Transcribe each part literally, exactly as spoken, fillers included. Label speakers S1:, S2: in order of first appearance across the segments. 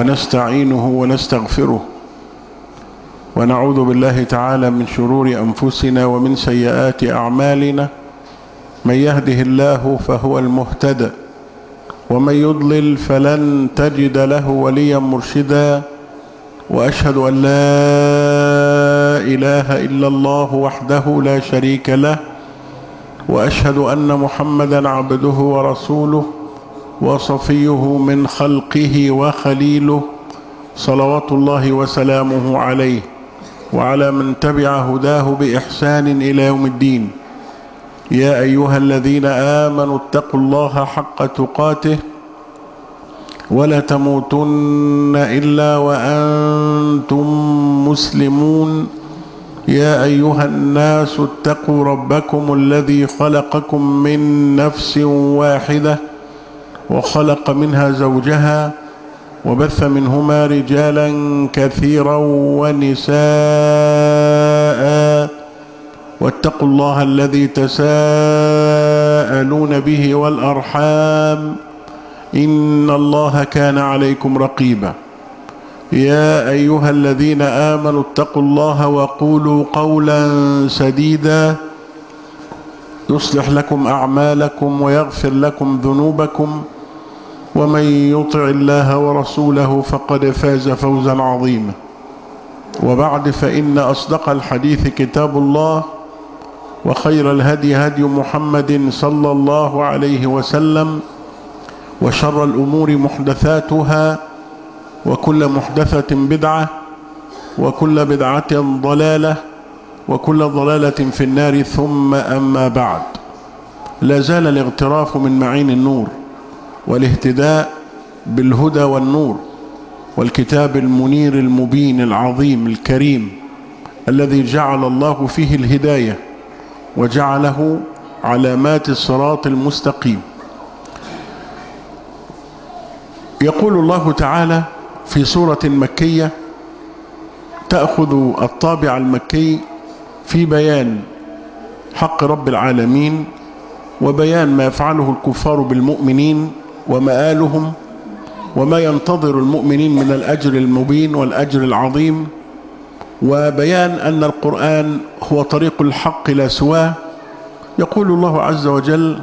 S1: ونستعينه ونستغفره، ونعوذ بالله تعالى من شرور أنفسنا ومن سيئات أعمالنا. من يهده الله فهو المهتدى، ومن يضلل فلن تجد له وليا مرشدا. وأشهد أن لا إله إلا الله وحده لا شريك له، وأشهد أن محمدا عبده ورسوله وصفيه من خلقه وخليله، صلوات الله وسلامه عليه وعلى من تبع هداه بإحسان إلى يوم الدين. يا أيها الذين آمنوا اتقوا الله حق تقاته ولا تموتن إلا وأنتم مسلمون. يا أيها الناس اتقوا ربكم الذي خلقكم من نفس واحدة وخلق منها زوجها وبث منهما رجالا كثيرا ونساء، واتقوا الله الذي تساءلون به والأرحام إن الله كان عليكم رقيبا. يا أيها الذين آمنوا اتقوا الله وقولوا قولا سديدا يصلح لكم أعمالكم ويغفر لكم ذنوبكم، ومن يطع الله ورسوله فقد فاز فوزا عظيما. وبعد، فإن أصدق الحديث كتاب الله، وخير الهدي هدي محمد صلى الله عليه وسلم، وشر الأمور محدثاتها، وكل محدثة بدعة، وكل بدعة ضلالة، وكل ضلالة في النار. ثم أما بعد، لا زال الاغتراف من معين النور والاهتداء بالهدى والنور والكتاب المنير المبين العظيم الكريم الذي جعل الله فيه الهداية وجعله علامات الصراط المستقيم. يقول الله تعالى في سورة مكية تأخذ الطابع المكي في بيان حق رب العالمين وبيان ما يفعله الكفار بالمؤمنين ومآلهم، وما ينتظر المؤمنين من الأجر المبين والأجر العظيم، وبيان أن القرآن هو طريق الحق لا سواه. يقول الله عز وجل: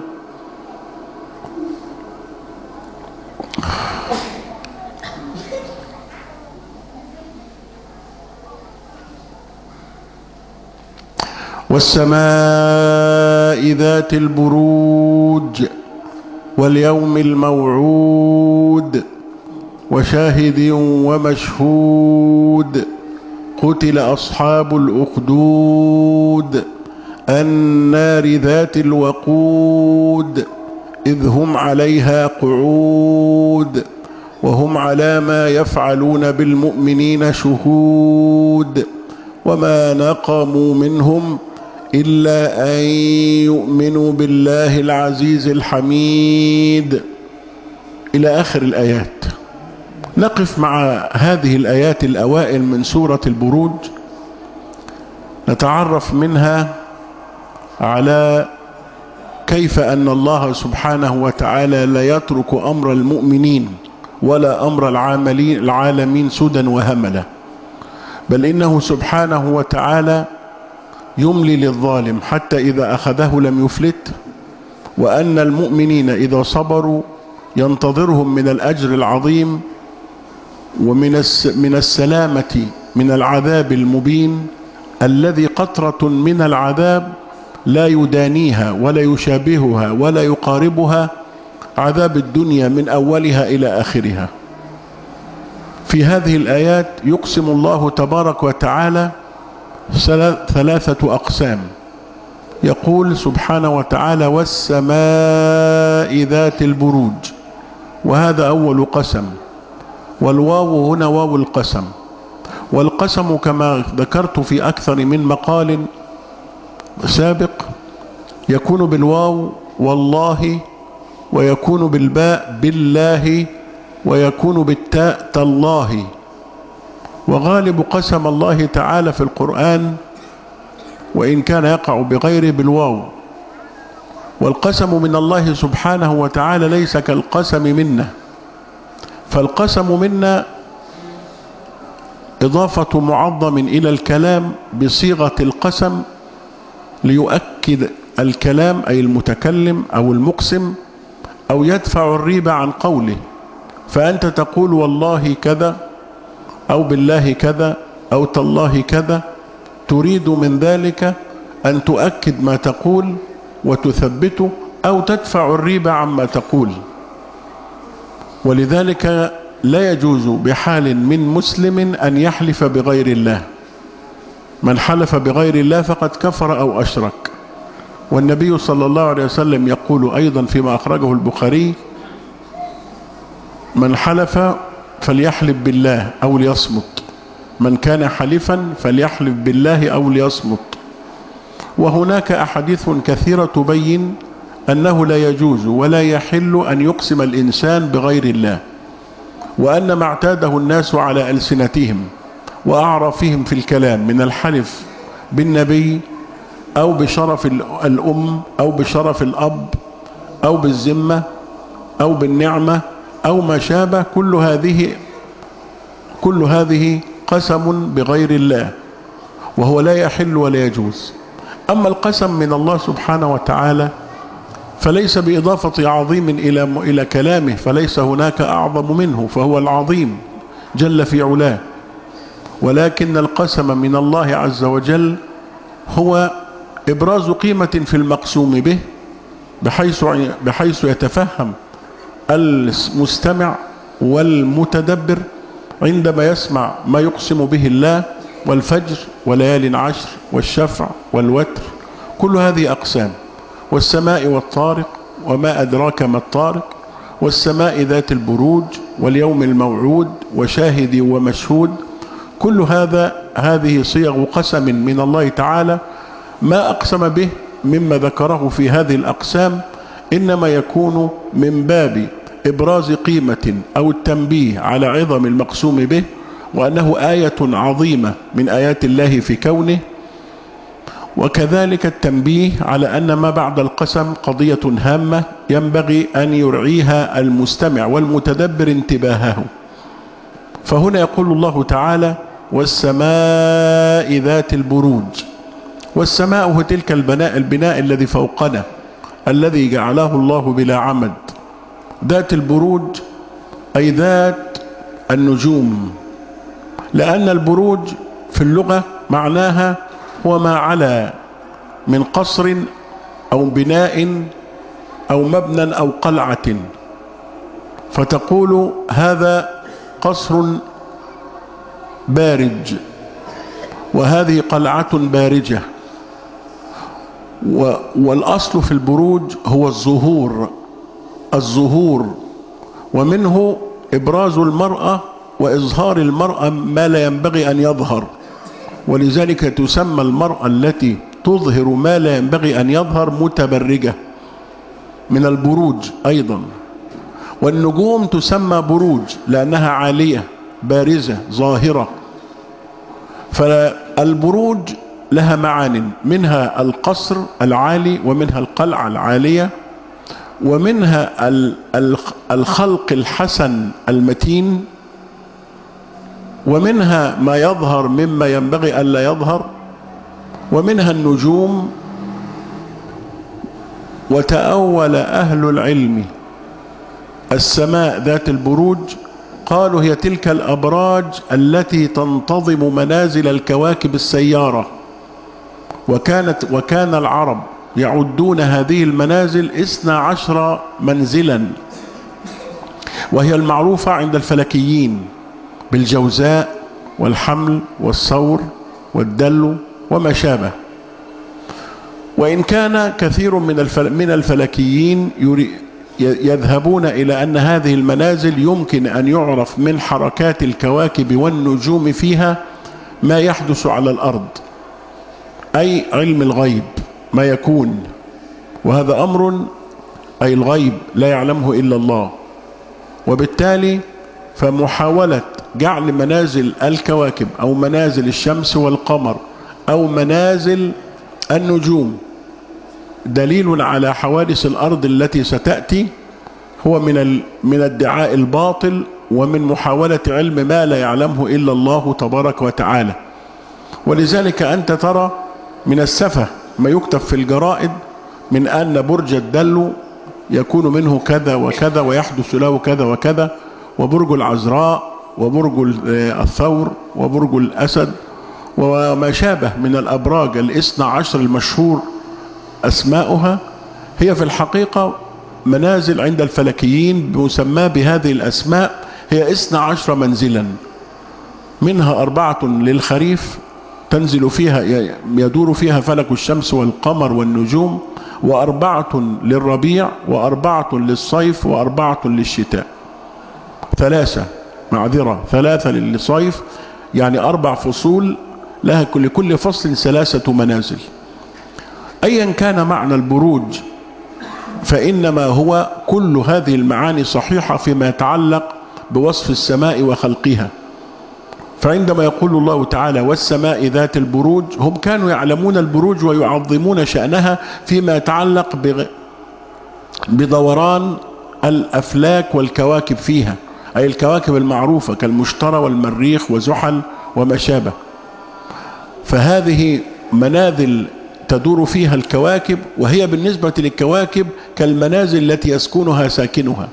S1: والسماء ذات البروج واليوم الموعود وشاهد ومشهود قتل أصحاب الأخدود النار ذات الوقود إذ هم عليها قعود وهم على ما يفعلون بالمؤمنين شهود وما نقموا منهم إلا أن يؤمنوا بالله العزيز الحميد، إلى آخر الآيات. نقف مع هذه الآيات الأوائل من سورة البروج، نتعرف منها على كيف أن الله سبحانه وتعالى لا يترك أمر المؤمنين ولا أمر العالمين سدى وهملا، بل إنه سبحانه وتعالى يملي للظالم حتى إذا أخذه لم يفلت، وأن المؤمنين إذا صبروا ينتظرهم من الأجر العظيم ومن من السلامة من العذاب المبين الذي قطرة من العذاب لا يدانيها ولا يشابهها ولا يقاربها عذاب الدنيا من أولها إلى آخرها. في هذه الآيات يقسم الله تبارك وتعالى ثلاثة أقسام. يقول سبحانه وتعالى: والسماء ذات البروج، وهذا أول قسم، والواو هنا واو القسم. والقسم كما ذكرت في أكثر من مقال سابق يكون بالواو والله، ويكون بالباء بالله، ويكون بالتاء تالله. وغالب قسم الله تعالى في القرآن وإن كان يقع بغير بالواو. والقسم من الله سبحانه وتعالى ليس كالقسم منا، فالقسم منا إضافة معظم إلى الكلام بصيغة القسم ليؤكد الكلام أي المتكلم أو المقسم، أو يدفع الريبة عن قوله، فأنت تقول والله كذا أو بالله كذا أو تالله كذا، تريد من ذلك أن تؤكد ما تقول وتثبته أو تدفع الريبة عما تقول. ولذلك لا يجوز بحال من مسلم أن يحلف بغير الله. من حلف بغير الله فقد كفر أو أشرك. والنبي صلى الله عليه وسلم يقول أيضا فيما أخرجه البخاري: من حلف فليحلف بالله أو ليصمت، من كان حلفا فليحلف بالله أو ليصمت. وهناك أحاديث كثيرة تبين أنه لا يجوز ولا يحل أن يقسم الإنسان بغير الله، وأن ما اعتاده الناس على ألسنتهم وأعرفهم في الكلام من الحلف بالنبي أو بشرف الأم أو بشرف الأب أو بالذمة أو بالنعمة أو ما شابه، كل هذه كل هذه قسم بغير الله، وهو لا يحل ولا يجوز. أما القسم من الله سبحانه وتعالى فليس بإضافة عظيم إلى إلى كلامه، فليس هناك أعظم منه، فهو العظيم جل في علاه. ولكن القسم من الله عز وجل هو إبراز قيمة في المقسوم به، بحيث بحيث يتفهم المستمع والمتدبر عندما يسمع ما يقسم به الله: والفجر وليال عشر والشفع والوتر، كل هذه أقسام، والسماء والطارق وما أدراك ما الطارق، والسماء ذات البروج واليوم الموعود وشاهد ومشهود، كل هذا هذه صيغ قسم من الله تعالى. ما أقسم به مما ذكره في هذه الأقسام إنما يكون من باب إبراز قيمة أو التنبيه على عظم المقسوم به، وأنه آية عظيمة من آيات الله في كونه، وكذلك التنبيه على أن ما بعد القسم قضية هامة ينبغي أن يرعيها المستمع والمتدبر انتباهه. فهنا يقول الله تعالى: والسماء ذات البروج. والسماء هو تلك البناء البناء الذي فوقنا الذي جعله الله بلا عمد. ذات البروج أي ذات النجوم، لأن البروج في اللغة معناها هو ما علا من قصر أو بناء أو مبنى أو قلعة، فتقول هذا قصر بارج وهذه قلعة بارجة. والأصل في البروج هو الظهور الظهور ومنه إبراز المرأة وإظهار المرأة ما لا ينبغي أن يظهر، ولذلك تسمى المرأة التي تظهر ما لا ينبغي أن يظهر متبرجة، من البروج أيضا. والنجوم تسمى بروج لأنها عالية بارزة ظاهرة. فالبروج لها معان، منها القصر العالي، ومنها القلعة العالية، ومنها الخلق الحسن المتين، ومنها ما يظهر مما ينبغي ألا يظهر، ومنها النجوم. وتأول أهل العلم السماء ذات البروج، قالوا هي تلك الأبراج التي تنتظم منازل الكواكب السيارة. وكانت وكان العرب يعدون هذه المنازل اثنا عشر منزلا، وهي المعروفة عند الفلكيين بالجوزاء والحمل والثور والدلو وما شابه. وإن كان كثير من من الفلكيين يذهبون إلى أن هذه المنازل يمكن أن يعرف من حركات الكواكب والنجوم فيها ما يحدث على الأرض، أي علم الغيب ما يكون، وهذا أمر أي الغيب لا يعلمه إلا الله. وبالتالي فمحاولة جعل منازل الكواكب أو منازل الشمس والقمر أو منازل النجوم دليل على حوادث الأرض التي ستأتي هو من من الادعاء الباطل ومن محاولة علم ما لا يعلمه إلا الله تبارك وتعالى. ولذلك أنت ترى من السفه ما يكتب في الجرائد من أن برج الدلو يكون منه كذا وكذا ويحدث له كذا وكذا، وبرج العذراء وبرج الثور وبرج الأسد وما شابه من الأبراج الاثنى عشر المشهور أسماؤها هي في الحقيقة منازل عند الفلكيين بمسمى بهذه الأسماء، هي اثنى عشر منزلا، منها أربعة للخريف تنزل فيها يدور فيها فلك الشمس والقمر والنجوم، وأربعة للربيع وأربعة للصيف وأربعة للشتاء. ثلاثة معذرة ثلاثة للصيف، يعني أربع فصول لها لكل فصل ثلاثة منازل. أيا كان معنى البروج فإنما هو كل هذه المعاني صحيحة فيما يتعلق بوصف السماء وخلقها. فعندما يقول الله تعالى والسماء ذات البروج، هم كانوا يعلمون البروج ويعظمون شأنها فيما يتعلق بدوران الأفلاك والكواكب فيها، أي الكواكب المعروفة كالمشتري والمريخ وزحل وما شابه. فهذه منازل تدور فيها الكواكب، وهي بالنسبة للكواكب كالمنازل التي يسكنها ساكنها.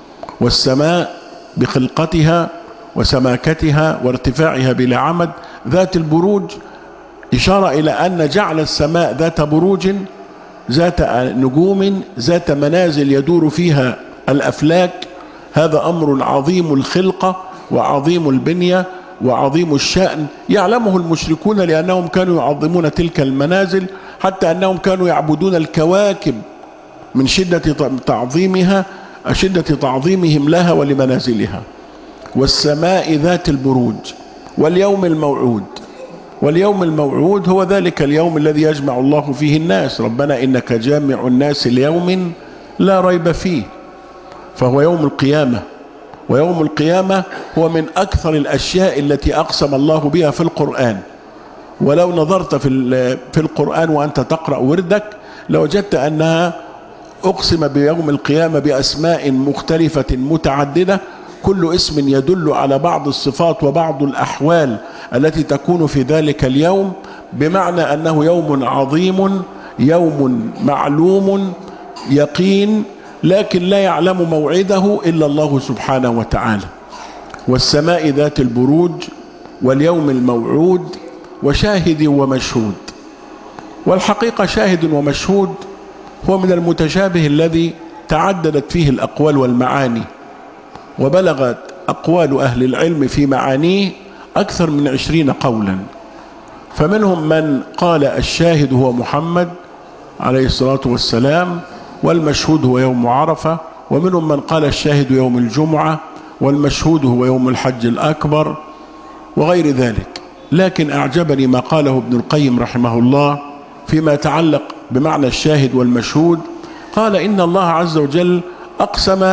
S1: والسماء بخلقتها وسماكتها وارتفاعها بلا عمد ذات البروج إشارة إلى أن جعل السماء ذات بروج ذات نجوم ذات منازل يدور فيها الأفلاك. هذا أمر عظيم الخلقة وعظيم البنية وعظيم الشأن، يعلمه المشركون لأنهم كانوا يعظمون تلك المنازل، حتى أنهم كانوا يعبدون الكواكب من شدة تعظيمها شدة تعظيمهم لها ولمنازلها. والسماء ذات البروج واليوم الموعود. واليوم الموعود هو ذلك اليوم الذي يجمع الله فيه الناس، ربنا إنك جامع الناس ليوم لا ريب فيه، فهو يوم القيامة. ويوم القيامة هو من أكثر الأشياء التي أقسم الله بها في القرآن. ولو نظرت في في القرآن وأنت تقرأ وردك لوجدت أنها أقسم بيوم القيامة بأسماء مختلفة متعددة، كل اسم يدل على بعض الصفات وبعض الأحوال التي تكون في ذلك اليوم، بمعنى أنه يوم عظيم، يوم معلوم يقين، لكن لا يعلم موعده إلا الله سبحانه وتعالى. والسماء ذات البروج واليوم الموعود وشاهد ومشهود. والحقيقة شاهد ومشهود هو من المتشابه الذي تعددت فيه الأقوال والمعاني، وبلغت أقوال أهل العلم في معانيه أكثر من عشرين قولا. فمنهم من قال الشاهد هو محمد عليه الصلاة والسلام، والمشهود هو يوم عرفة، ومنهم من قال الشاهد يوم الجمعة، والمشهود هو يوم الحج الأكبر وغير ذلك. لكن أعجبني ما قاله ابن القيم رحمه الله فيما يتعلق بمعنى الشاهد والمشهود. قال إن الله عز وجل أقسم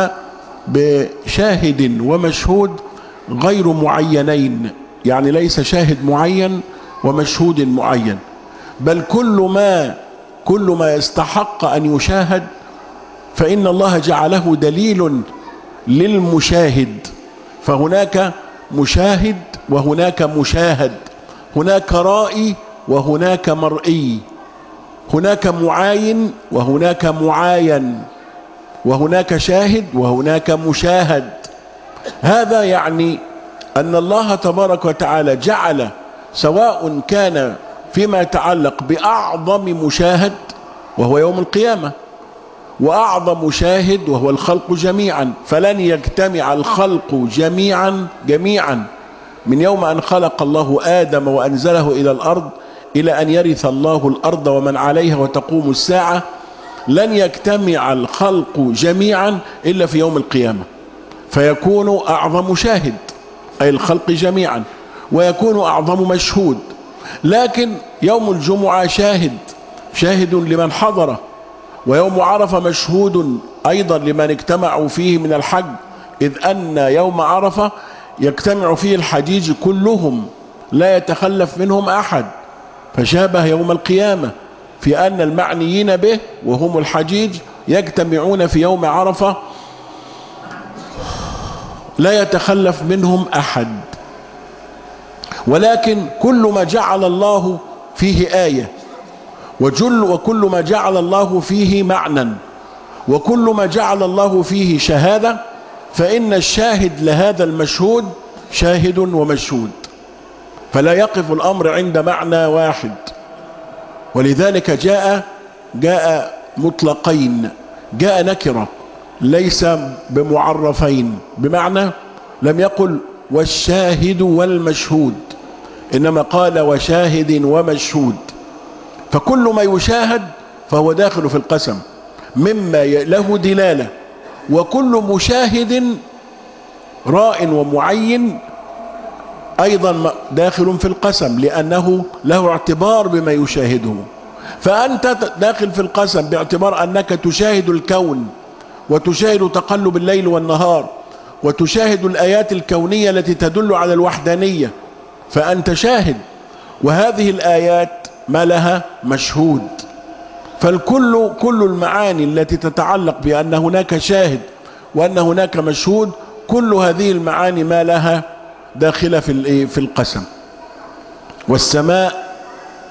S1: بشاهد ومشهود غير معينين، يعني ليس شاهد معين ومشهود معين، بل كل ما كل ما يستحق أن يشاهد فإن الله جعله دليل للمشاهد. فهناك مشاهد وهناك مشاهد، هناك رائي وهناك مرئي، هناك معاين وهناك معاين، وهناك شاهد وهناك مشاهد. هذا يعني أن الله تبارك وتعالى جعل، سواء كان فيما يتعلق بأعظم مشاهد وهو يوم القيامة، وأعظم شاهد وهو الخلق جميعا، فلن يجتمع الخلق جميعا جميعا من يوم أن خلق الله آدم وأنزله إلى الأرض إلى أن يرث الله الأرض ومن عليها وتقوم الساعة، لن يجتمع الخلق جميعا إلا في يوم القيامة، فيكون أعظم شاهد أي الخلق جميعا، ويكون أعظم مشهود. لكن يوم الجمعة شاهد شاهد لمن حضره، ويوم عرفة مشهود أيضا لمن اجتمعوا فيه من الحج، إذ أن يوم عرفة يجتمع فيه الحجيج كلهم لا يتخلف منهم أحد، فشابه يوم القيامة في أن المعنيين به وهم الحجيج يجتمعون في يوم عرفة لا يتخلف منهم أحد، ولكن كل ما جعل الله فيه آية، وجل وكل ما جعل الله فيه معنى، وكل ما جعل الله فيه شهادة، فإن الشاهد لهذا المشهود شاهد ومشهود، فلا يقف الأمر عند معنى واحد. ولذلك جاء جاء مطلقين، جاء نكرة ليس بمعرفين، بمعنى لم يقل والشاهد والمشهود، إنما قال وشاهد ومشهود، فكل ما يشاهد فهو داخل في القسم مما له دلالة، وكل مشاهد راء ومعين أيضا داخل في القسم لأنه له اعتبار بما يشاهده. فأنت داخل في القسم باعتبار أنك تشاهد الكون، وتشاهد تقلب الليل والنهار، وتشاهد الآيات الكونية التي تدل على الوحدانية، فأنت شاهد، وهذه الآيات ما لها مشهود. فالكل كل المعاني التي تتعلق بأن هناك شاهد وأن هناك مشهود، كل هذه المعاني ما لها داخلة في في القسم. والسماء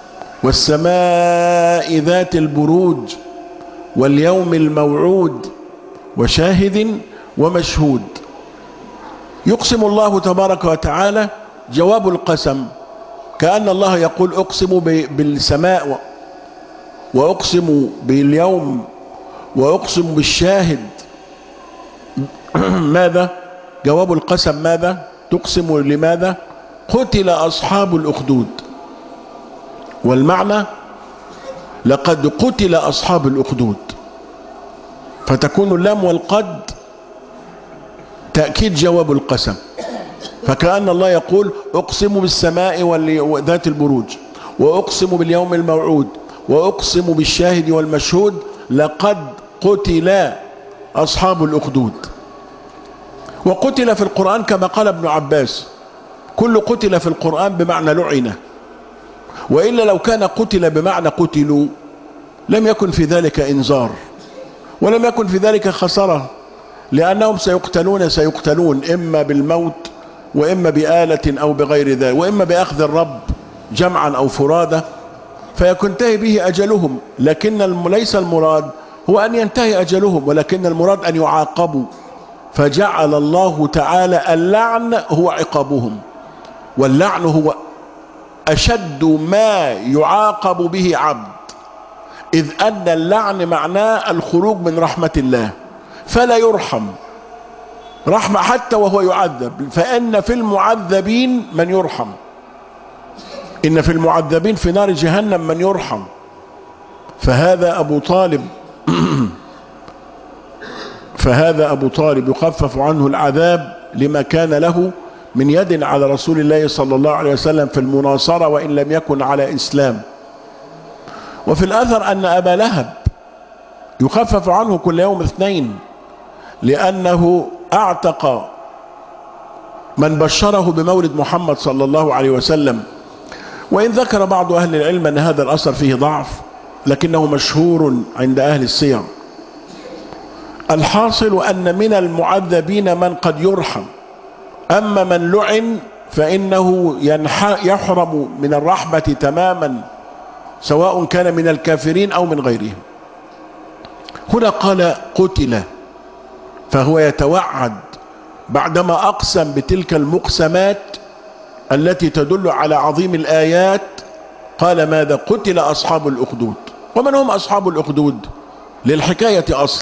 S1: والسماء ذات البروج واليوم الموعود وشاهد ومشهود. يقسم الله تبارك وتعالى، جواب القسم كأن الله يقول أقسم بالسماء، وأقسم باليوم، وأقسم بالشاهد. ماذا جواب القسم؟ ماذا تقسم؟ لماذا؟ قتل أصحاب الأخدود. والمعنى لقد قتل أصحاب الأخدود، فتكون اللام والقد تأكيد جواب القسم. فكأن الله يقول أقسم بالسماء وذات البروج، وأقسم باليوم الموعود، وأقسم بالشاهد والمشهود، لقد قتل أصحاب الأخدود. وقتل في القرآن كما قال ابن عباس، كل قتل في القرآن بمعنى لعنة، وإلا لو كان قتل بمعنى قتلوا لم يكن في ذلك إنذار، ولم يكن في ذلك خسارة، لأنهم سيقتلون سيقتلون إما بالموت، وإما بآلة أو بغير ذلك، وإما بأخذ الرب جمعا أو فرادة فينتهي به أجلهم. لكن ليس المراد هو أن ينتهي أجلهم، ولكن المراد أن يعاقبوا، فجعل الله تعالى اللعن هو عقابهم. واللعن هو أشد ما يعاقب به عبد، إذ أن اللعن معناه الخروج من رحمة الله، فلا يرحم رحمة حتى وهو يعذب، فإن في المعذبين من يرحم، إن في المعذبين في نار جهنم من يرحم. فهذا أبو طالب فهذا أبو طالب يخفف عنه العذاب لما كان له من يد على رسول الله صلى الله عليه وسلم في المناصرة، وإن لم يكن على إسلام. وفي الأثر أن أبا لهب يخفف عنه كل يوم اثنين، لأنه أعتق من بشره بمولد محمد صلى الله عليه وسلم. وإن ذكر بعض أهل العلم أن هذا الأثر فيه ضعف، لكنه مشهور عند أهل السير. الحاصل أن من المعذبين من قد يرحم، أما من لعن فإنه يحرم من الرحمة تماما، سواء كان من الكافرين أو من غيرهم. هنا قال قتل، فهو يتوعد بعدما أقسم بتلك المقسمات التي تدل على عظيم الآيات، قال ماذا؟ قتل أصحاب الأخدود. ومن هم أصحاب الأخدود؟ للحكاية أصل.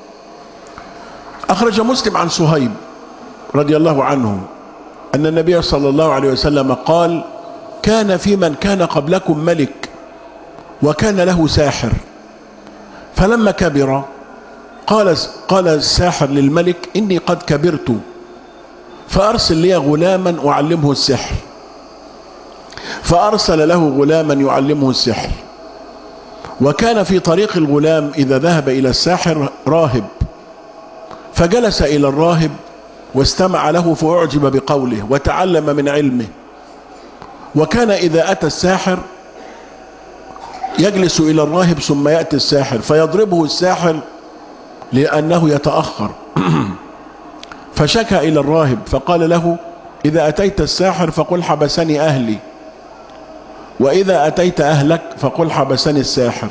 S1: أخرج مسلم عن صهيب رضي الله عنه أن النبي صلى الله عليه وسلم قال: كان في من كان قبلكم ملك، وكان له ساحر، فلما كبر قال قال الساحر للملك: إني قد كبرت، فأرسل لي غلاما أعلمه السحر. فأرسل له غلاما يعلمه السحر، وكان في طريق الغلام إذا ذهب إلى الساحر راهب، فجلس إلى الراهب واستمع له فأعجب بقوله وتعلم من علمه. وكان إذا أتى الساحر يجلس إلى الراهب ثم يأتي الساحر فيضربه الساحر لأنه يتأخر فشكى إلى الراهب فقال له: إذا أتيت الساحر فقل حبسني أهلي، وإذا أتيت أهلك فقل حبسني الساحر.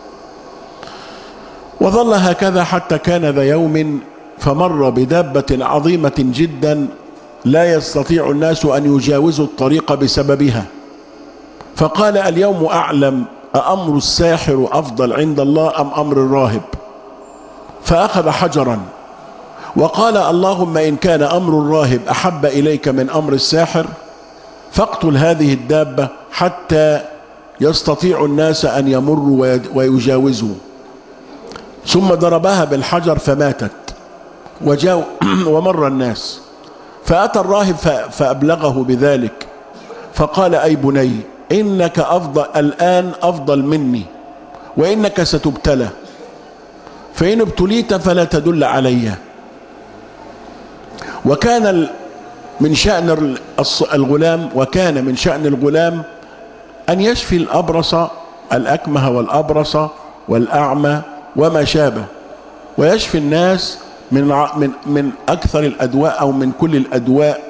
S1: وظل هكذا حتى كان ذا يوم فمر بدابة عظيمة جدا لا يستطيع الناس أن يجاوزوا الطريق بسببها، فقال: اليوم أعلم أأمر الساحر أفضل عند الله أم أمر الراهب؟ فأخذ حجرا وقال: اللهم إن كان أمر الراهب أحب إليك من أمر الساحر فاقتل هذه الدابة حتى يستطيع الناس أن يمروا ويجاوزوا. ثم ضربها بالحجر فماتت وجاء ومر الناس، فأتى الراهب فأبلغه بذلك فقال: أي بني، إنك أفضل الآن أفضل مني، وإنك ستبتلى، فإن ابتليت فلا تدل علي. وكان من شأن الغلام وكان من شأن الغلام أن يشفي الأبرص الأكمه والأبرص والأعمى وما شابه، ويشفي الناس من من من أكثر الأدواء أو من كل الأدواء.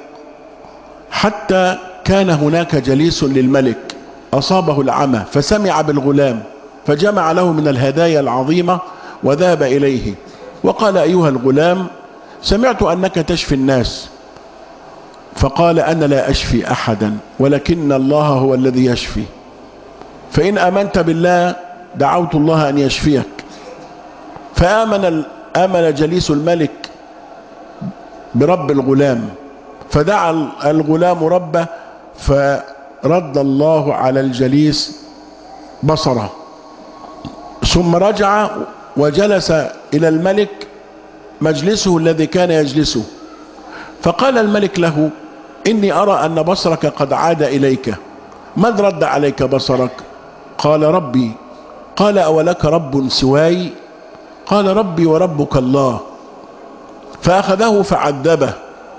S1: حتى كان هناك جليس للملك أصابه العمى فسمع بالغلام فجمع له من الهدايا العظيمة وذهب إليه وقال: أيها الغلام، سمعت أنك تشفي الناس. فقال: أنا لا أشفي أحدا، ولكن الله هو الذي يشفي، فإن آمنت بالله دعوت الله أن يشفيك. فآمن آمن جليس الملك برب الغلام، فدعا الغلام ربه فرد الله على الجليس بصره، ثم رجع وجلس إلى الملك مجلسه الذي كان يجلسه. فقال الملك له: إني أرى أن بصرك قد عاد إليك، من رد عليك بصرك؟ قال: ربي. قال: أولك رب سواي؟ قال: ربي وربك الله. فأخذه فعذبه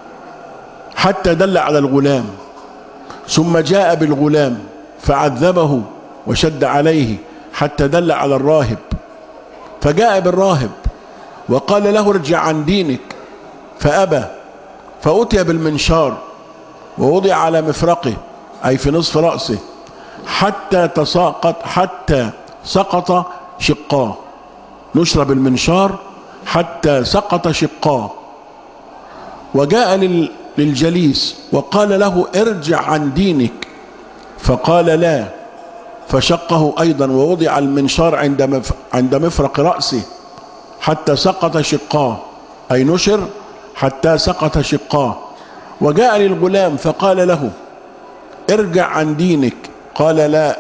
S1: حتى دل على الغلام، ثم جاء بالغلام فعذبه وشد عليه حتى دل على الراهب، فجاء بالراهب وقال له: ارجع عن دينك، فأبى، فأتي بالمنشار ووضع على مفرقه أي في نصف رأسه حتى تساقط حتى سقط شقاه، نشر بالمنشار حتى سقط شقاه. وجاء للجليس وقال له: ارجع عن دينك، فقال: لا، فشقه أيضا ووضع المنشار عند عند مفرق رأسه حتى سقط شقاه أي نشر حتى سقط شقاه. وجاء للغلام فقال له: ارجع عن دينك، قال: لا.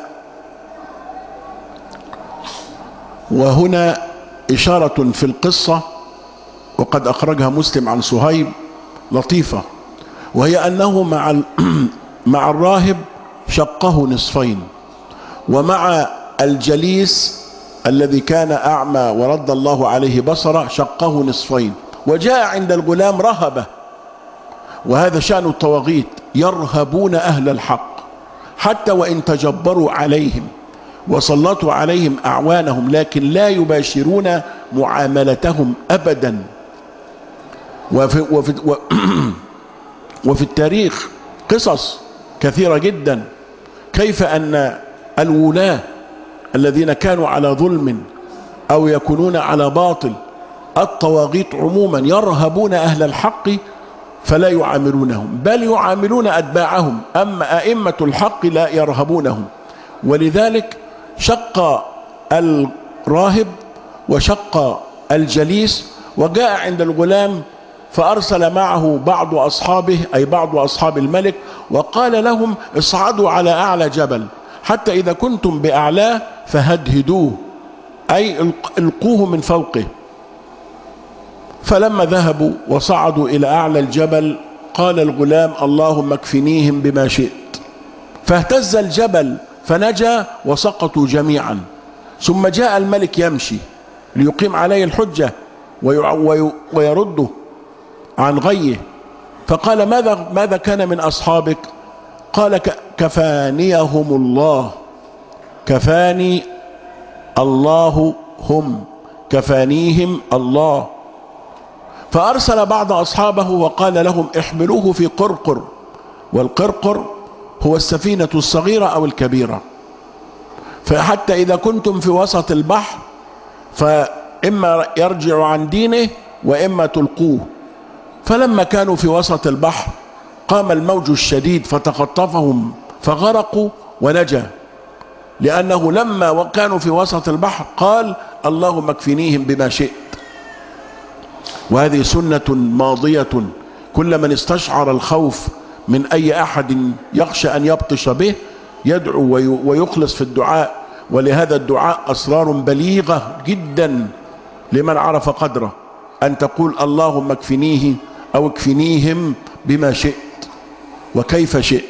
S1: وهنا إشارة في القصة وقد أخرجها مسلم عن صهيب لطيفة، وهي أنه مع مع الراهب شقه نصفين، ومع الجليس الذي كان أعمى ورد الله عليه بصره شقه نصفين. وجاء عند الغلام رهبة، وهذا شأن الطواغيت، يرهبون أهل الحق حتى وإن تجبروا عليهم وسلطوا عليهم أعوانهم، لكن لا يباشرون معاملتهم أبدا. وفي, وفي, وفي التاريخ قصص كثيرة جدا كيف أن الولاة الذين كانوا على ظلم أو يكونون على باطل، الطواغيت عموما، يرهبون أهل الحق فلا يعاملونهم، بل يعاملون أتباعهم، أما أئمة الحق لا يرهبونهم. ولذلك شق الراهب وشق الجليس، وجاء عند الغلام فأرسل معه بعض أصحابه أي بعض أصحاب الملك وقال لهم: اصعدوا على أعلى جبل حتى إذا كنتم بأعلاه فهدهدوه أي القوه من فوقه. فلما ذهبوا وصعدوا إلى أعلى الجبل قال الغلام: اللهم اكفنيهم بما شئت، فاهتز الجبل فنجا وسقطوا جميعا. ثم جاء الملك يمشي ليقيم عليه الحجة ويرده عن غيه، فقال: ماذا ماذا كان من أصحابك؟ قال: كفانيهم الله، كفاني الله هم، كفانيهم الله. فأرسل بعض أصحابه وقال لهم احملوه في قرقر، والقرقر هو السفينة الصغيرة أو الكبيرة، فحتى إذا كنتم في وسط البحر فإما يرجع عن دينه وإما تلقوه. فلما كانوا في وسط البحر قام الموج الشديد فتخطفهم فغرقوا ونجا، لأنه لما كانوا في وسط البحر قال اللهم اكفنيهم بما شئت. وهذه سنة ماضية، كل من استشعر الخوف من أي أحد يخشى أن يبطش به يدعو ويخلص في الدعاء، ولهذا الدعاء أسرار بليغة جدا لمن عرف قدره، أن تقول اللهم اكفنيه أو اكفنيهم بما شئت وكيف شئت.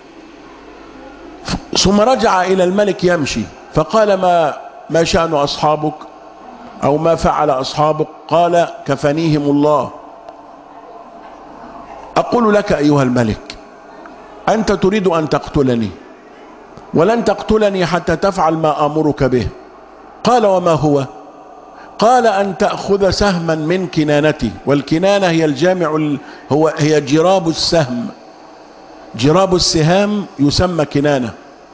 S1: ثم رجع إلى الملك يمشي فقال ما ما شأن أصحابك أو ما فعل أصحابك؟ قال كفنيهم الله. أقول لك أيها الملك أنت تريد أن تقتلني ولن تقتلني حتى تفعل ما أمرك به. قال وما هو؟ قال أن تأخذ سهما من كنانتي، والكنانة هي الجامع هو هي جراب السهم، جراب السهام يسمى كنانة.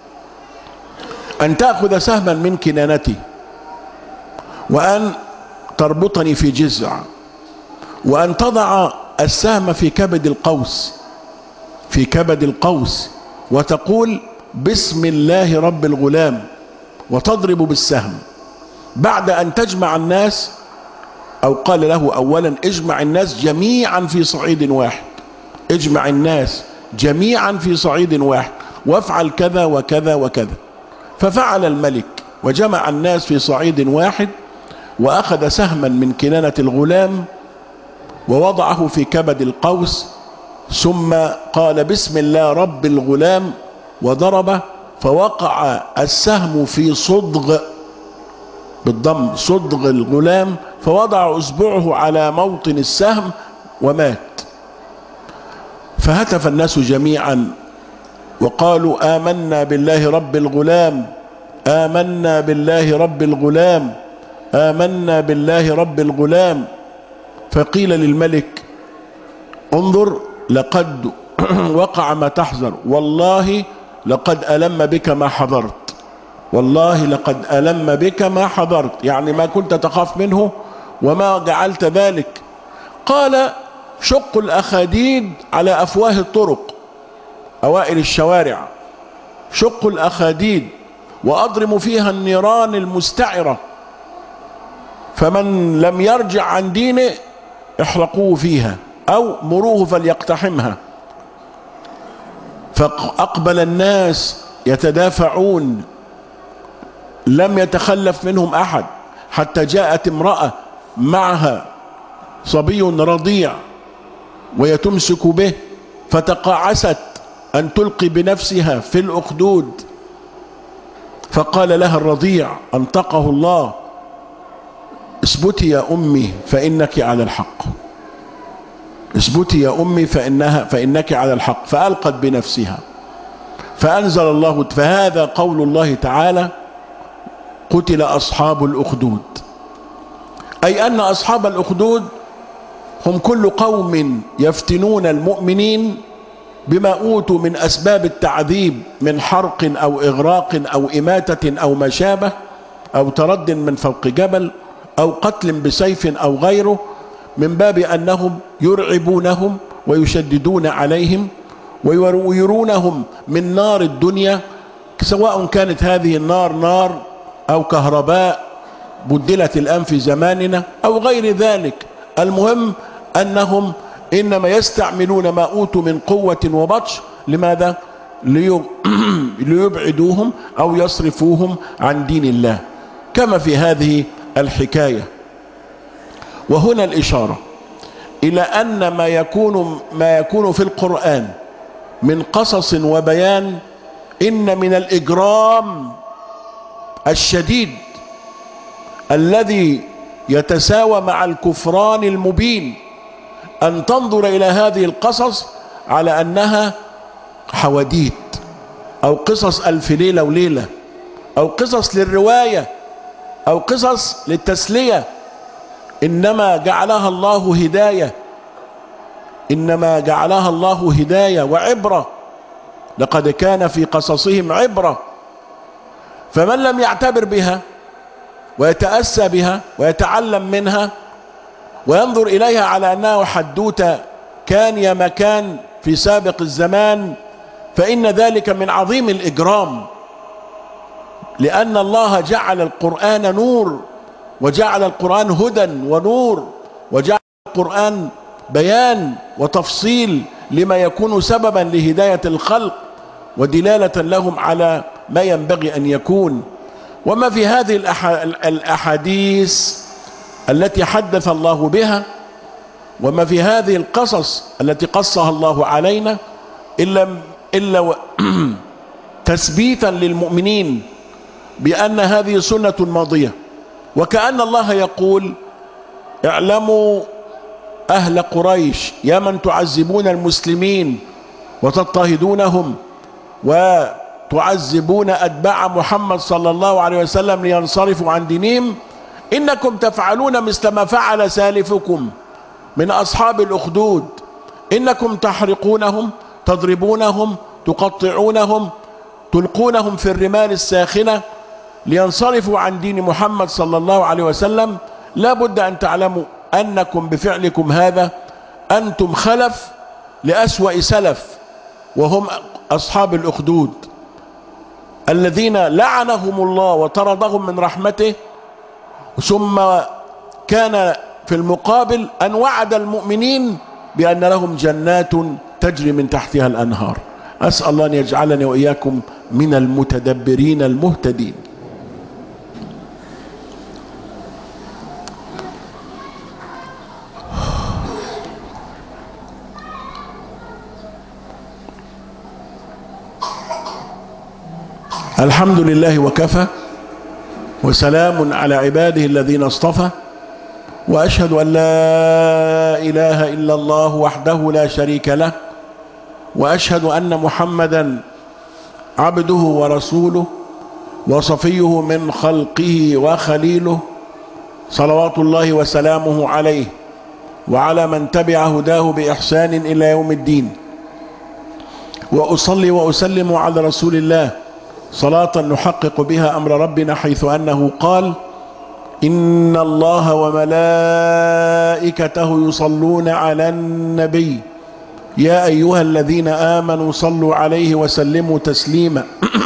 S1: أن تأخذ سهما من كنانتي وأن تربطني في جذع وأن تضع السهم في كبد القوس في كبد القوس وتقول بسم الله رب الغلام وتضرب بالسهم. بعد أن تجمع الناس، أو قال له أولا اجمع الناس جميعا في صعيد واحد، اجمع الناس جميعا في صعيد واحد وافعل كذا وكذا وكذا. ففعل الملك وجمع الناس في صعيد واحد وأخذ سهما من كنانة الغلام ووضعه في كبد القوس، ثم قال بسم الله رب الغلام وضربه، فوقع السهم في صدغ بالضم صدغ الغلام، فوضع اصبعه على موطن السهم ومات. فهتف الناس جميعا وقالوا آمنا بالله رب الغلام، آمنا بالله رب الغلام، آمنا بالله رب الغلام. فقيل للملك انظر لقد وقع ما تحذر، والله لقد ألم بك ما حضرت، والله لقد ألم بك ما حضرت، يعني ما كنت تخاف منه وما جعلت ذلك. قال شق الأخاديد على أفواه الطرق، أوائل الشوارع، شق الأخاديد وأضرم فيها النيران المستعرة، فمن لم يرجع عن دينه احرقوه فيها أو مروه فليقتحمها. فأقبل الناس يتدافعون، لم يتخلف منهم أحد، حتى جاءت امرأة معها صبي رضيع وهي تمسك به، فتقاعست أن تلقي بنفسها في الأخدود، فقال لها الرضيع أنطقه الله اثبتي يا أمي فإنك على الحق، اثبتي يا أمي فإنها فإنك على الحق، فألقت بنفسها. فأنزل الله، فهذا قول الله تعالى قتل أصحاب الأخدود، أي أن أصحاب الأخدود هم كل قوم يفتنون المؤمنين بما أوتوا من أسباب التعذيب من حرق أو إغراق أو إماتة أو ما شابه، أو ترد من فوق جبل، أو قتل بسيف أو غيره، من باب أنهم يرعبونهم ويشددون عليهم ويرونهم من نار الدنيا، سواء كانت هذه النار نار أو كهرباء بدلت الآن في زماننا أو غير ذلك. المهم أنهم إنما يستعملون ما أوتوا من قوة وبطش، لماذا؟ ليبعدوهم أو يصرفوهم عن دين الله، كما في هذه الحكاية. وهنا الإشارة إلى أن ما يكون ما يكون في القرآن من قصص وبيان إن من الإجرام الشديد الذي يتساوى مع الكفران المبين أن تنظر إلى هذه القصص على أنها حواديت أو قصص ألف ليلة وليلة أو قصص للرواية أو قصص للتسلية. إنما جعلها الله هداية، إنما جعلها الله هداية وعبرة، لقد كان في قصصهم عبرة. فمن لم يعتبر بها ويتأسى بها ويتعلم منها وينظر إليها على أنها حدوتة كان يا مكان في سابق الزمان، فإن ذلك من عظيم الإجرام، لأن الله جعل القرآن نور، وجعل القرآن هدى ونور، وجعل القرآن بيان وتفصيل لما يكون سببا لهداية الخلق ودلالة لهم على ما ينبغي أن يكون. وما في هذه الأحاديث التي حدث الله بها، وما في هذه القصص التي قصها الله علينا، إلا, إلا تثبيتا للمؤمنين بأن هذه سنة ماضية، وكأن الله يقول: اعلموا أهل قريش يا من تعذبون المسلمين وتضطهدونهم وتعذبون أتباع محمد صلى الله عليه وسلم لينصرفوا عن دينهم، إنكم تفعلون مثل ما فعل سالفكم من أصحاب الأخدود، إنكم تحرقونهم، تضربونهم، تقطعونهم، تلقونهم في الرمال الساخنة لينصرفوا عن دين محمد صلى الله عليه وسلم. لا بد أن تعلموا أنكم بفعلكم هذا أنتم خلف لأسوأ سلف، وهم أصحاب الأخدود الذين لعنهم الله وطردهم من رحمته، ثم كان في المقابل أن وعد المؤمنين بأن لهم جنات تجري من تحتها الأنهار. أسأل الله أن يجعلني وإياكم من المتدبرين المهتدين. الحمد لله وكفى، وسلام على عباده الذين اصطفى، وأشهد أن لا إله إلا الله وحده لا شريك له، وأشهد أن محمدا عبده ورسوله وصفيه من خلقه وخليله، صلوات الله وسلامه عليه وعلى من تبع هداه بإحسان إلى يوم الدين. وأصلي وأسلم على رسول الله صلاة نحقق بها أمر ربنا، حيث أنه قال: إن الله وملائكته يصلون على النبي يا أيها الذين آمنوا صلوا عليه وسلموا تسليما.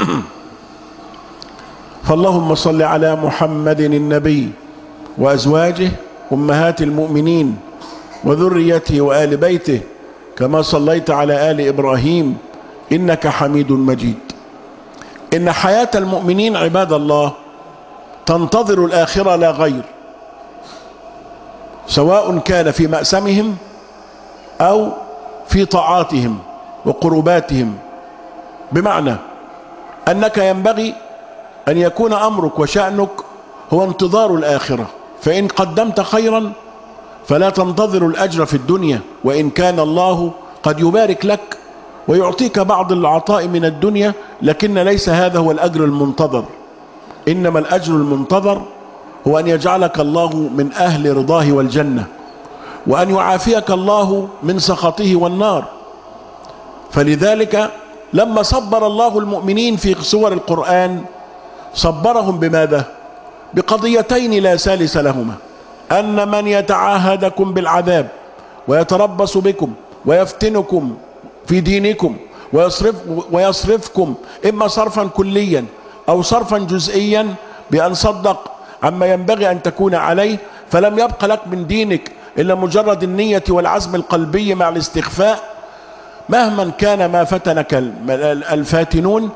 S1: فاللهم صل على محمد النبي وأزواجه أمهات المؤمنين وذريته وآل بيته كما صليت على آل إبراهيم إنك حميد مجيد. إن حياة المؤمنين عباد الله تنتظر الآخرة لا غير، سواء كان في مأسمهم أو في طاعاتهم وقرباتهم، بمعنى أنك ينبغي أن يكون أمرك وشأنك هو انتظار الآخرة، فإن قدمت خيرا فلا تنتظر الأجر في الدنيا، وإن كان الله قد يبارك لك ويعطيك بعض العطاء من الدنيا، لكن ليس هذا هو الأجر المنتظر. إنما الأجر المنتظر هو أن يجعلك الله من أهل رضاه والجنة، وأن يعافيك الله من سخطه والنار. فلذلك لما صبر الله المؤمنين في سور القرآن صبرهم بماذا؟ بقضيتين لا ثالث لهما: أن من يتعاهدكم بالعذاب ويتربص بكم ويفتنكم في دينكم ويصرف ويصرفكم إما صرفا كليا أو صرفا جزئيا بأن صدق عما ينبغي أن تكون عليه، فلم يبق لك من دينك إلا مجرد النية والعزم القلبي مع الاستخفاء، مهما كان ما فتنك الفاتنون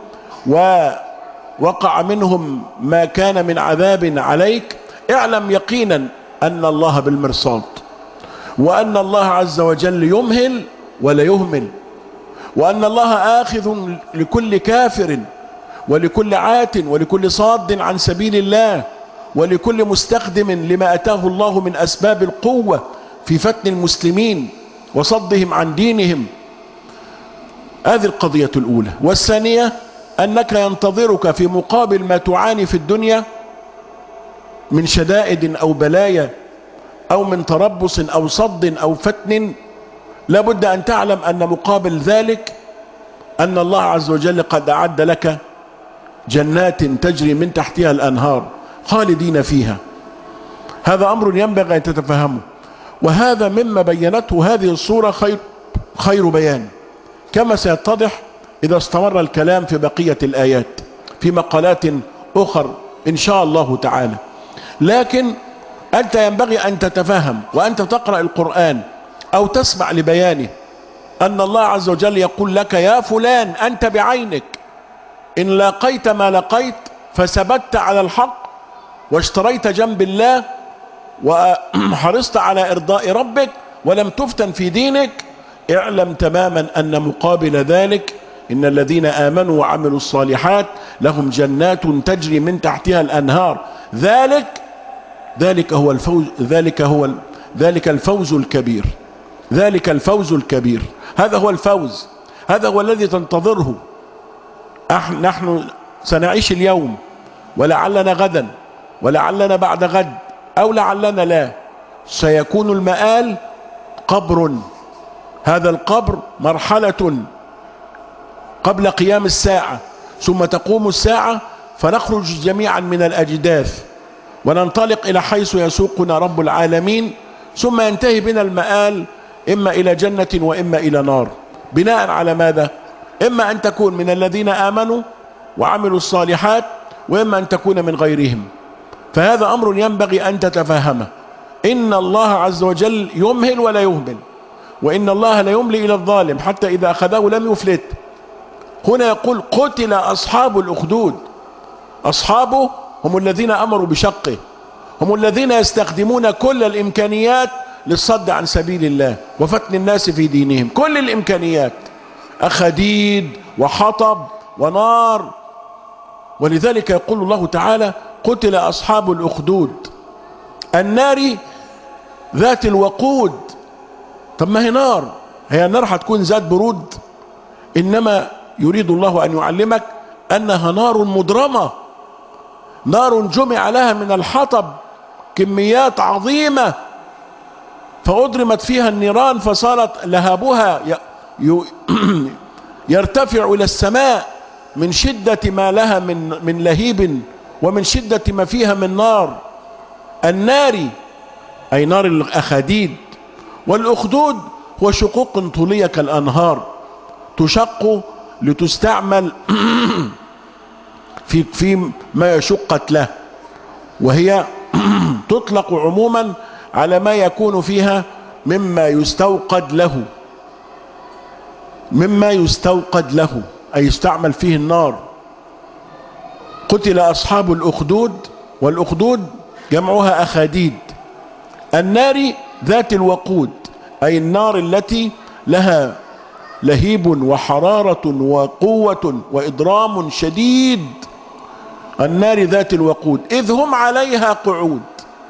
S1: ووقع منهم ما كان من عذاب عليك، اعلم يقينا أن الله بالمرصاد، وأن الله عز وجل يمهل ولا يهمل، وأن الله آخذ لكل كافر ولكل عات ولكل صاد عن سبيل الله ولكل مستخدم لما أتاه الله من أسباب القوة في فتن المسلمين وصدهم عن دينهم. هذه القضية الأولى. والثانية أنك ينتظرك في مقابل ما تعاني في الدنيا من شدائد أو بلايا أو من تربص أو صد أو فتن، لابد أن تعلم أن مقابل ذلك أن الله عز وجل قد أعد لك جنات تجري من تحتها الأنهار خالدين فيها. هذا أمر ينبغي أن تتفهمه، وهذا مما بينته هذه الصورة خير خير بيان، كما سيتضح إذا استمر الكلام في بقية الآيات في مقالات أخر إن شاء الله تعالى. لكن أنت ينبغي أن تتفهم وأنت تقرأ القرآن أو تسمع لبيانه أن الله عز وجل يقول لك: يا فلان أنت بعينك إن لاقيت ما لقيت فثبت على الحق واشتريت جنب الله وحرصت على إرضاء ربك ولم تفتن في دينك، اعلم تماما أن مقابل ذلك إن الذين آمنوا وعملوا الصالحات لهم جنات تجري من تحتها الأنهار. ذلك ذلك هو الفوز ذلك هو ذلك الفوز الكبير ذلك الفوز الكبير هذا هو الفوز، هذا هو الذي تنتظره. نحن سنعيش اليوم ولعلنا غدا ولعلنا بعد غد أو لعلنا لا، سيكون المآل قبر. هذا القبر مرحلة قبل قيام الساعة، ثم تقوم الساعة فنخرج جميعا من الأجداث وننطلق إلى حيث يسوقنا رب العالمين، ثم ينتهي بنا المآل إما إلى جنة وإما إلى نار. بناء على ماذا؟ إما أن تكون من الذين آمنوا وعملوا الصالحات، وإما أن تكون من غيرهم. فهذا أمر ينبغي أن تتفهمه. إن الله عز وجل يمهل ولا يهمل، وإن الله لا يملي إلى الظالم حتى إذا أخذه لم يفلت. هنا يقول: قتل أصحاب الأخدود. أصحابه هم الذين أمروا بشقه، هم الذين يستخدمون كل الإمكانيات للصد عن سبيل الله وفتن الناس في دينهم، كل الإمكانيات، أخديد وحطب ونار. ولذلك يقول الله تعالى: قتل أصحاب الأخدود النار ذات الوقود. طب ما هي نار، هي النار هتكون ذات برود؟ إنما يريد الله أن يعلمك أنها نار مضرمة، نار جمع لها من الحطب كميات عظيمة فأضرمت فيها النيران فصارت لهابها يرتفع إلى السماء من شدة ما لها من من لهيب ومن شدة ما فيها من نار. النار أي نار الأخاديد، والأخدود هو شقوق طولية كالأنهار تشق لتستعمل في في ما شقت له، وهي تطلق عموما على ما يكون فيها مما يستوقد له مما يستوقد له أي يستعمل فيه النار. قتل أصحاب الأخدود، والأخدود جمعها أخاديد. النار ذات الوقود أي النار التي لها لهيب وحرارة وقوة وإضرام شديد. النار ذات الوقود إذ هم عليها قعود.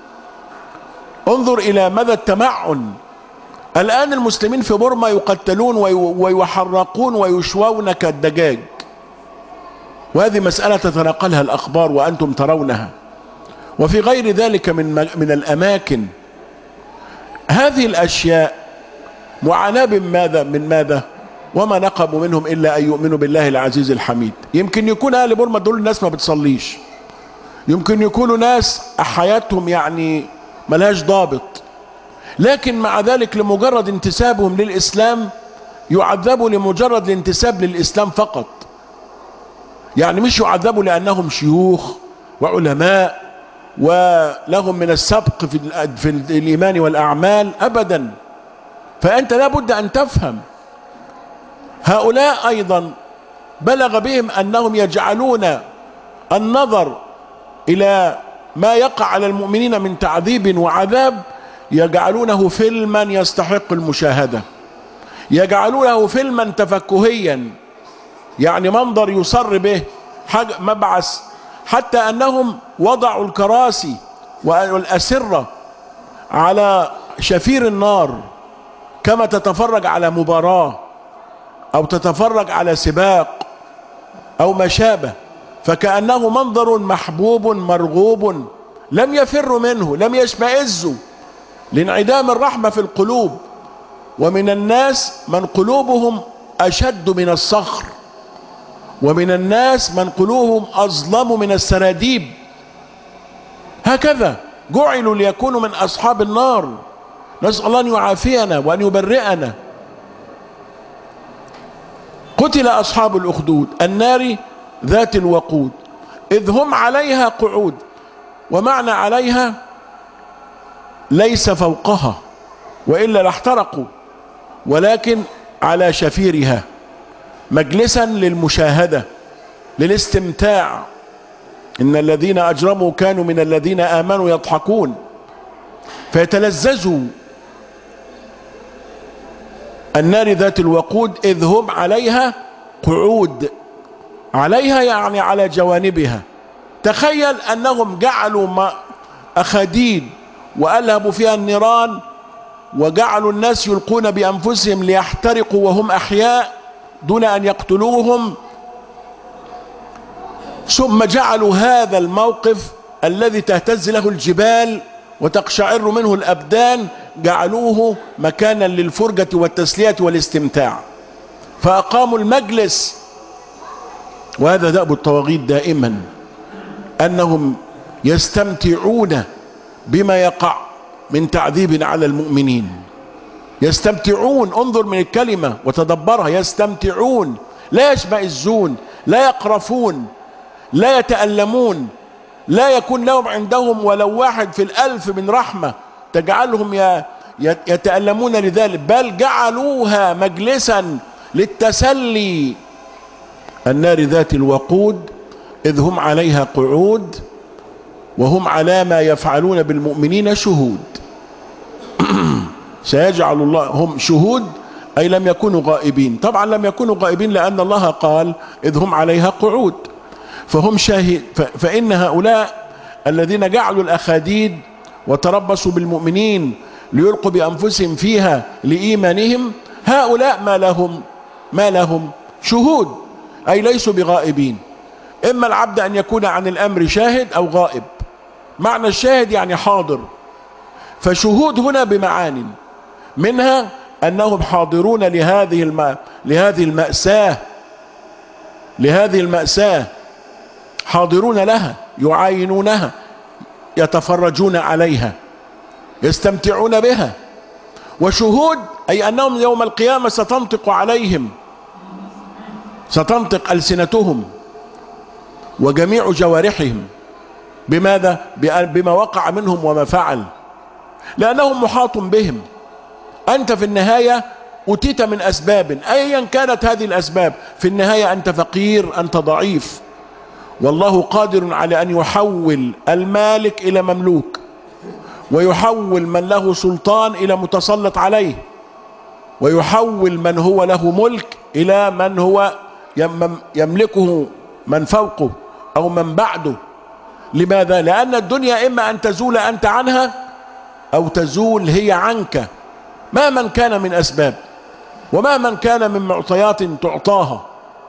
S1: انظر إلى مدى التمعن. الآن المسلمين في بورما يقتلون ويحرقون ويشوون كالدجاج، وهذه مسألة تتناقلها الأخبار وأنتم ترونها، وفي غير ذلك من من الأماكن. هذه الأشياء معاناة من ماذا من ماذا وما نقموا منهم إلا أن يؤمنوا بالله العزيز الحميد. يمكن يكون أهل بورما دول الناس ما بتصليش، يمكن يكونوا ناس حياتهم يعني ملهاش ضابط، لكن مع ذلك لمجرد انتسابهم للإسلام يعذبوا لمجرد الانتساب للإسلام فقط. يعني مش يعذبوا لأنهم شيوخ وعلماء ولهم من السبق في, في الإيمان والأعمال أبدا. فأنت لا بد أن تفهم هؤلاء أيضا بلغ بهم أنهم يجعلون النظر إلى ما يقع على المؤمنين من تعذيب وعذاب يجعلونه فيلما يستحق المشاهدة، يجعلونه فيلما تفكهيا، يعني منظر يصر به، حاجة مبعث، حتى أنهم وضعوا الكراسي والأسرة على شفير النار كما تتفرج على مباراة أو تتفرج على سباق أو ما شابه، فكأنه منظر محبوب مرغوب لم يفروا منه، لم يشمئزوا، لانعدام الرحمة في القلوب. ومن الناس من قلوبهم أشد من الصخر، ومن الناس من قلوبهم أظلم من السراديب. هكذا جعلوا ليكونوا من أصحاب النار. نسأل الله أن يعافينا وأن يبرئنا. قتل أصحاب الأخدود النار ذات الوقود إذ هم عليها قعود. ومعنى عليها ليس فوقها وإلا لاحترقوا، ولكن على شفيرها، مجلسا للمشاهدة للاستمتاع. إن الذين أجرموا كانوا من الذين آمنوا يضحكون فيتلذذوا. النار ذات الوقود إذ هم عليها قعود، عليها يعني على جوانبها. تخيل أنهم جعلوا أخاديد وألهبوا فيها النيران، وجعلوا الناس يلقون بأنفسهم ليحترقوا وهم أحياء دون أن يقتلوهم، ثم جعلوا هذا الموقف الذي تهتز له الجبال وتقشعر منه الأبدان جعلوه مكانا للفرجة والتسلية والاستمتاع، فأقاموا المجلس. وهذا دأب الطواغيت دائما، أنهم يستمتعون بما يقع من تعذيب على المؤمنين. يستمتعون، انظر من الكلمة وتدبرها، يستمتعون، لا يشمئزون، لا يقرفون، لا يتألمون، لا يكون لهم عندهم ولو واحد في الألف من رحمة تجعلهم يتألمون لذلك، بل جعلوها مجلسا للتسلي. النار ذات الوقود إذ هم عليها قعود وهم على ما يفعلون بالمؤمنين شهود. سيجعل الله هم شهود، أي لم يكونوا غائبين. طبعا لم يكونوا غائبين لأن الله قال إذ هم عليها قعود، فهم شاهد. فإن هؤلاء الذين جعلوا الأخاديد وتربصوا بالمؤمنين ليلقوا بأنفسهم فيها لإيمانهم، هؤلاء ما لهم ما لهم شهود، أي ليسوا بغائبين. إما العبد أن يكون عن الأمر شاهد أو غائب. معنى الشاهد يعني حاضر، فشهود هنا بمعان، منها أنهم حاضرون لهذه الم... لهذه المأساة لهذه المأساة حاضرون لها، يعاينونها، يتفرجون عليها، يستمتعون بها. وشهود أي أنهم يوم القيامة ستنطق عليهم، ستنطق ألسنتهم وجميع جوارحهم. بماذا؟ بما وقع منهم وما فعل، لأنهم محاط بهم. أنت في النهاية أتيت من أسباب أيا كانت هذه الأسباب، في النهاية أنت فقير، أنت ضعيف، والله قادر على أن يحول المالك إلى مملوك، ويحول من له سلطان إلى متسلط عليه، ويحول من هو له ملك إلى من هو يملكه من فوقه أو من بعده. لماذا؟ لأن الدنيا إما أن تزول أنت عنها أو تزول هي عنك، ما من كان من أسباب وما من كان من معطيات تعطاها.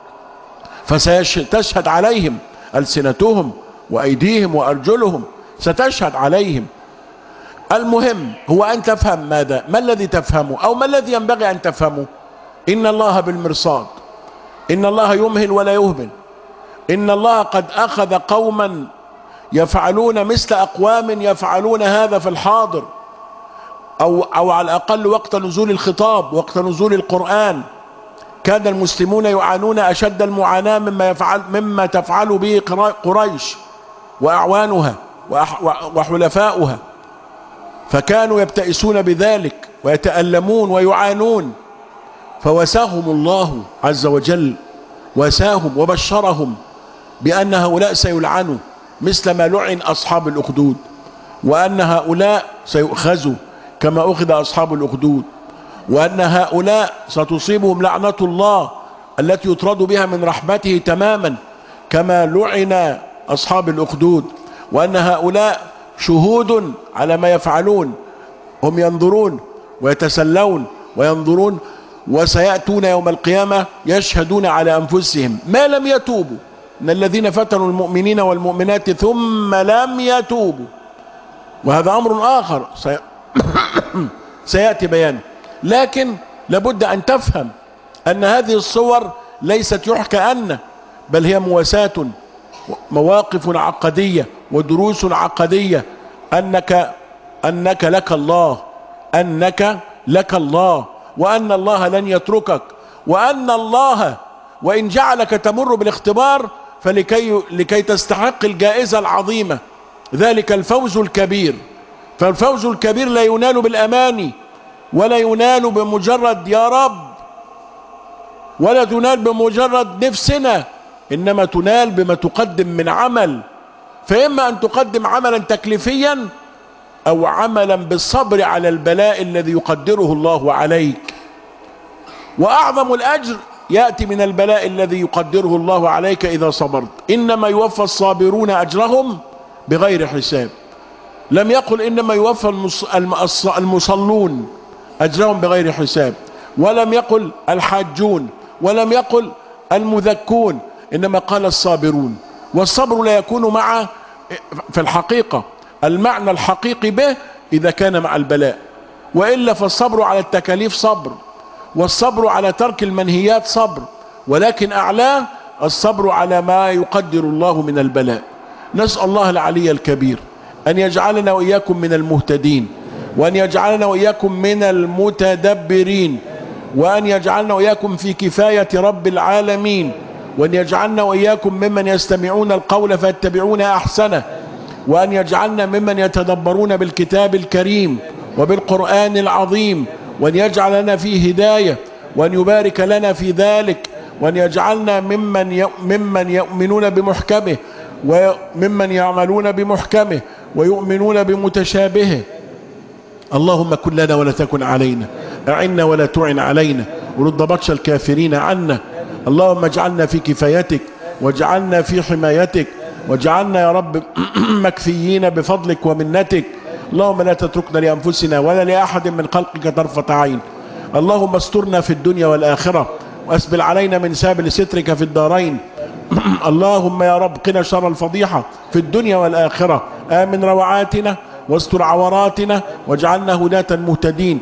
S1: فستشهد عليهم ألسنتهم وأيديهم وأرجلهم، ستشهد عليهم. المهم هو أن تفهم ماذا؟ ما الذي تفهمه أو ما الذي ينبغي أن تفهمه؟ إن الله بالمرصاد، إن الله يمهل ولا يهمل، إن الله قد أخذ قوما يفعلون مثل أقوام يفعلون هذا في الحاضر، أو, أو على الأقل وقت نزول الخطاب، وقت نزول القرآن كان المسلمون يعانون أشد المعاناة مما, يفعل مما تفعل به قريش وأعوانها وحلفاؤها، فكانوا يبتئسون بذلك ويتألمون ويعانون، فوساهم الله عز وجل، وساهم وبشرهم بأن هؤلاء سيلعنوا مثل ما لعن أصحاب الأخدود، وأن هؤلاء سيؤخذوا كما أخذ أصحاب الأخدود، وأن هؤلاء ستصيبهم لعنة الله التي يطرد بها من رحمته تماما كما لعن أصحاب الأخدود، وأن هؤلاء شهود على ما يفعلون، هم ينظرون ويتسلون وينظرون، وسيأتون يوم القيامة يشهدون على أنفسهم ما لم يتوبوا. إن الذين فتنوا المؤمنين والمؤمنات ثم لم يتوبوا، وهذا أمر آخر سيأتي بيانه. لكن لابد أن تفهم أن هذه الصور ليست يحكى أن، بل هي مواساة، مواقف عقدية ودروس عقدية، أنك أنك لك الله، أنك لك الله، وأن الله لن يتركك، وأن الله وإن جعلك تمر بالاختبار فلكي لكي تستحق الجائزة العظيمة، ذلك الفوز الكبير. فالفوز الكبير لا ينال بالأماني، ولا ينال بمجرد يا رب، ولا تنال بمجرد نفسنا، إنما تنال بما تقدم من عمل. فإما أن تقدم عملا تكليفيا أو عملا بالصبر على البلاء الذي يقدره الله عليك. وأعظم الأجر يأتي من البلاء الذي يقدره الله عليك إذا صبرت. إنما يوفى الصابرون أجرهم بغير حساب. لم يقل إنما يوفى المصلون أجرهم بغير حساب، ولم يقل الحاجون، ولم يقل المذكون، إنما قال الصابرون. والصبر لا يكون مع في الحقيقة المعنى الحقيقي به إذا كان مع البلاء، وإلا فالصبر على التكاليف صبر، والصبر على ترك المنهيات صبر، ولكن أعلاه الصبر على ما يقدر الله من البلاء. نسأل الله العلي الكبير أن يجعلنا وإياكم من المهتدين، وأن يجعلنا وإياكم من المتدبرين، وأن يجعلنا وإياكم في كفاية رب العالمين، وأن يجعلنا وإياكم ممن يستمعون القول فيتبعون أحسنه، وأن يجعلنا ممن يتدبرون بالكتاب الكريم وبالقرآن العظيم، وأن يجعل لنا فيه هداية، وأن يبارك لنا في ذلك، وأن يجعلنا ممن ممن يؤمنون بمحكمه وممن يعملون بمحكمه ويؤمنون بمتشابهه. اللهم كن لنا ولا تكن علينا، أعنا ولا تعن علينا، ورد بطش الكافرين عنا. اللهم اجعلنا في كفايتك، واجعلنا في حمايتك، واجعلنا يا رب مكفيين بفضلك ومنتك. اللهم لا تتركنا لأنفسنا ولا لأحد من خلقك طرفة عين. اللهم استرنا في الدنيا والآخرة، وأسبل علينا من سابل سترك في الدارين. اللهم يا رب قنا شر الفضيحة في الدنيا والآخرة. آمن روعاتنا واستر عوراتنا، واجعلنا هداة مهتدين.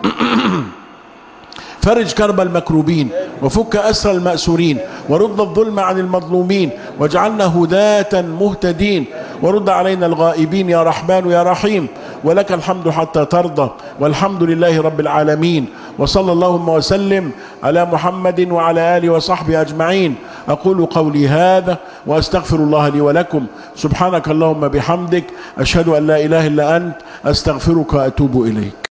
S1: فرج كرب المكروبين، وفك أسر المأسورين، ورد الظلم عن المظلومين، واجعلنا هداة مهتدين، ورد علينا الغائبين يا رحمن يا رحيم. ولك الحمد حتى ترضى، والحمد لله رب العالمين. وصلى اللهم وسلم على محمد وعلى آله وصحبه أجمعين. أقول قولي هذا وأستغفر الله لي ولكم. سبحانك اللهم بحمدك، أشهد أن لا إله إلا أنت، أستغفرك وأتوب إليك.